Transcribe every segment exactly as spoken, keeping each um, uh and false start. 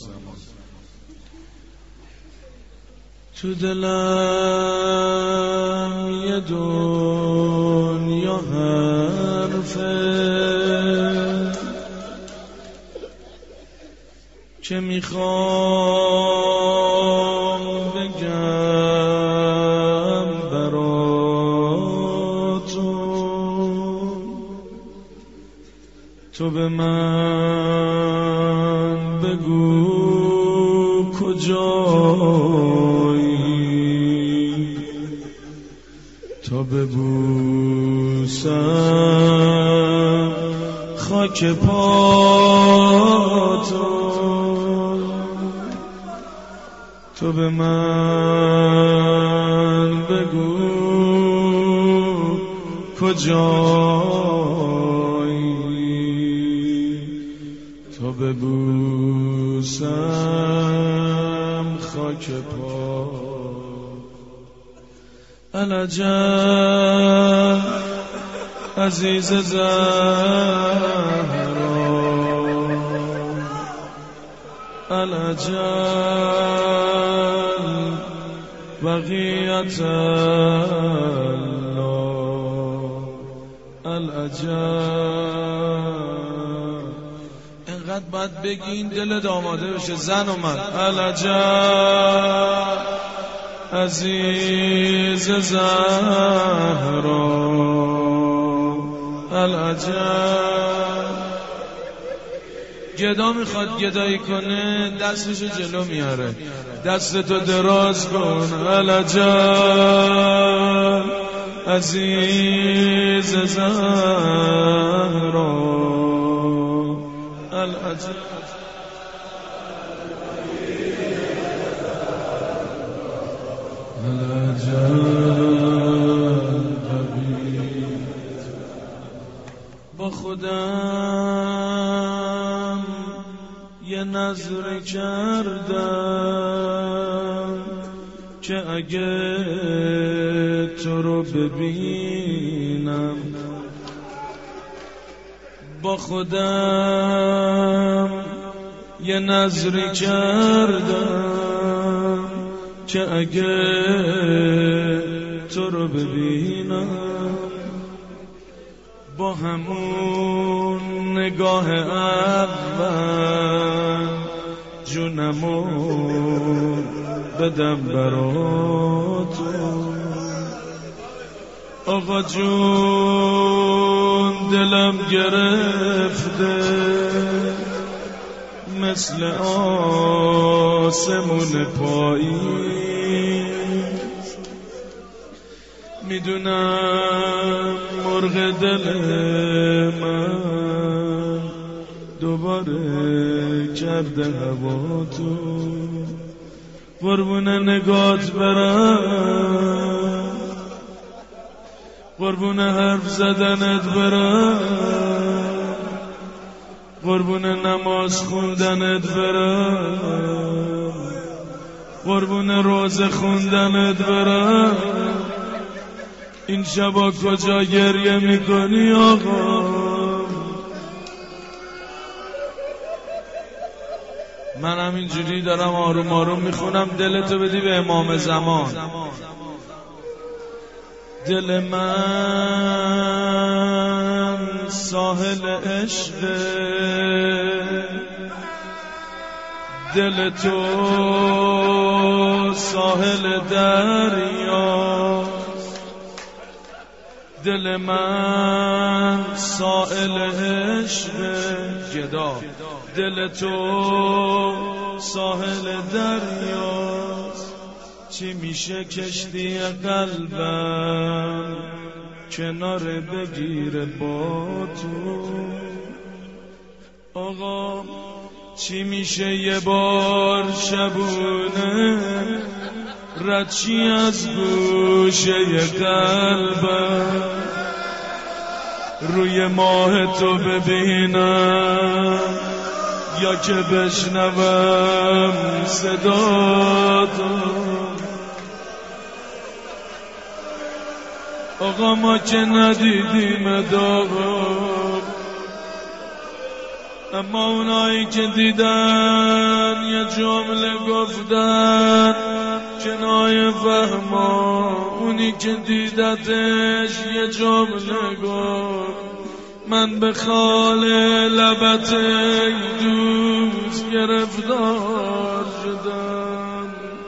زمان. تو دلم یه دنیا حرفه که میخوام بگم براتون، تو به من بگو کجایی تا ببوسم خاک پاتون، تو به من بگو کجایی تا ببوسم خاک پا. العجب عزیز زهرا، العجب بقیت الله، العجب. اینقدر باید بگین دلت آماده بشه زن و من. العجب عزیز زهرا، العجب. گدا میخواد گدایی کنه دستشو جلو میاره، دستتو دراز کن. العجب عزیز زهرا، العجب. با خودم یه نظر کردم که اگه تو رو ببینم، با خودم یه نظری کردم که اگه تو رو ببینم، با همون نگاه اول جونمو بدم براتون. آقا جون دلم گرفته مثل آسمون پاییز، میدونم مرغ دل من دوباره کرده هوا تو. قربون نگات برم، قربون حرف زدنت برم، قربون نماز خوندنت برم، قربون روزه خوندنت برم. این شبا کجا گریه میکنی آقا؟ من همینجوری دارم آروم آروم میخونم، دلتو بدی به امام زمان. دل من ساحل عشقه، دل تو ساحل دریا، دل من ساحل عشقه گدا، دل تو ساحل دریاست. چی میشه کشتی قلبم کنار بگیره با تو؟ آقا چی میشه یه بار شبونه ردچی از گوشه قلبم روی ماه تو ببینم یا که بشنوم صدا تو؟ آقا ما که ندیدیم داغم، اما اونایی که دیدن یه جمله گفتن کنایه فهما، اونی که دیدتش یه جمله گفت من به خال لبت ای دوست گرفتار شدم.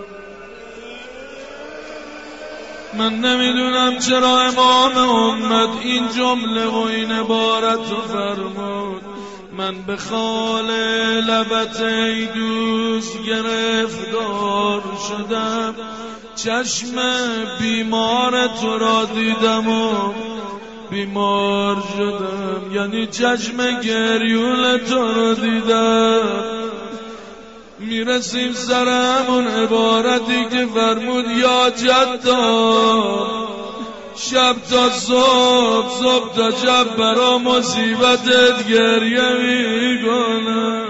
من نمیدونم چرا امام امت این جمله و این عبارت رو فرمود، من به خال لبت ای دوست گرفتار شدم. چشم بیمار تو را دیدم و بیمار شدم، یعنی چشم گریول تو را دیدم. میرسیم سر همون عبارتی که فرمود یا جدا، شب تا صبح صبح تا شب برا مصیبتت گریه میکنم.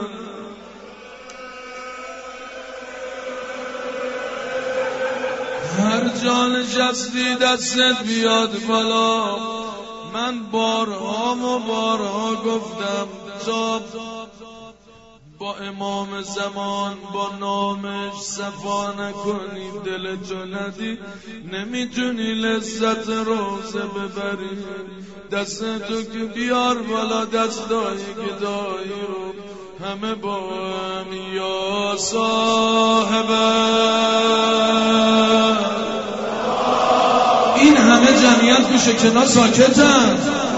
هر جا نشستی دستت بیاد بالا. من بارها و بارها گفتم تا با امام زمان با نامش صفا نکنی دلتو ندی نمیتونی لذت روزه ببری. دستتو که بیار بالا دستای گدایی رو همه با هم یا صاحبه. این همه جمعیت میشه کنار ساکتن.